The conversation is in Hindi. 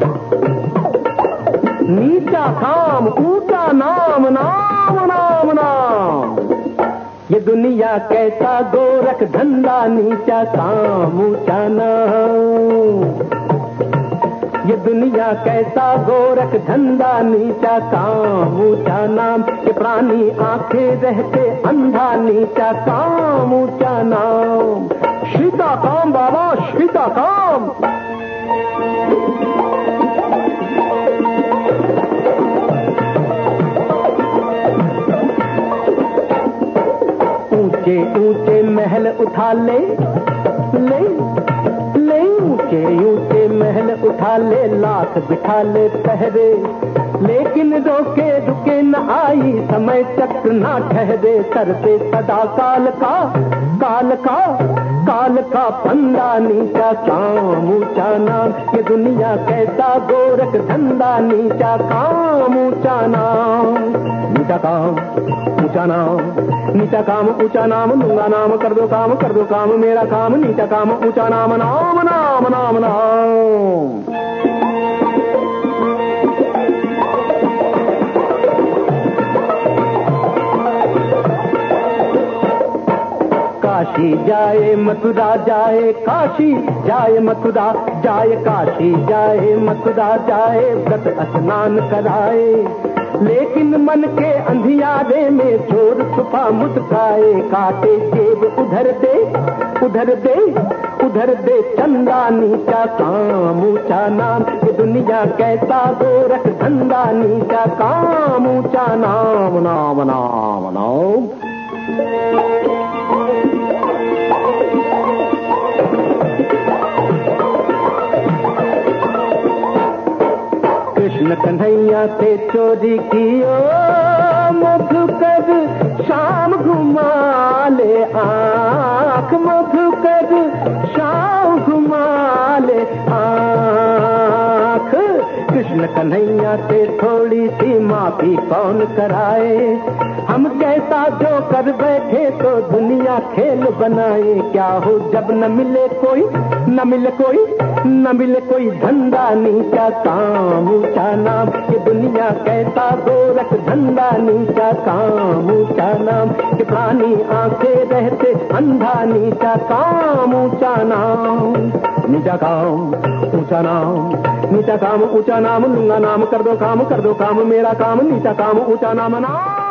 नीचा काम ऊंचा नाम, नाम नाम नाम। ये दुनिया कैसा गोरख धंधा, नीचा काम ऊंचा नाम। ये दुनिया कैसा गोरख धंधा, नीचा काम ऊंचा नाम। ये प्राणी आंखें रहते अंधा, नीचा काम ऊंचा नाम। शीता काम बाबा, शीता काम। ऊंचे ऊंचे महल उठा ले, ऊंचे ऊंचे महल उठा ले, लाख बिठा ले पहरे, लेकिन रोके रुके न आई, समय चक्र ना ठहरे। सर पे सदा काल का, काल का, काल का फंदा, नीचा काम ऊंचा नाम। ये दुनिया कैसा गोरख धंधा, नीचा काम ऊंचा नाम। नीचा काम ऊंचा नाम, नीचा काम ऊंचा नाम। लूंगा नाम, कर दो काम मेरा काम। नीचा काम ऊंचा नाम, नाम नाम नाम नाम। काशी जाए मथुरा जाए, काशी जाए मथुरा जाए, काशी जाए मथुरा जाए, व्रत स्नान कराए, लेकिन मन के अंधियारे में चोर छुपा मुस्काए। काटे जेब उधर दे, उधर दे, उधर दे चंदा, नीचा काम ऊंचा नाम। ये दुनिया कैसा गोरख धंधा, नीचा काम ऊंचा नाम, नाम नाम नाम। कृष्ण कन्हैया से चोरी कियो मधुकर, शाम घुमा ले आँख, मधुकर शाम घुमा ले आँख। कृष्ण कन्हैया से थोड़ी सी माफी कौन कराए, हम कैसा जो कर बैठे तो दुनिया खेल बनाए। क्या हो जब न मिले कोई, न मिले कोई, न मिले कोई धंधा, नीचा काम ऊंचा नाम। ये दुनिया कैसा गोरख धंधा, नीचा काम ऊंचा नाम। ये प्राणी आंखें रहते अंधा, नीचा काम ऊंचा नाम। नीचा काम ऊंचा नाम, नीचा काम ऊंचा नाम। लूंगा नाम, कर दो काम मेरा काम। नीचा काम ऊंचा नाम, नाम।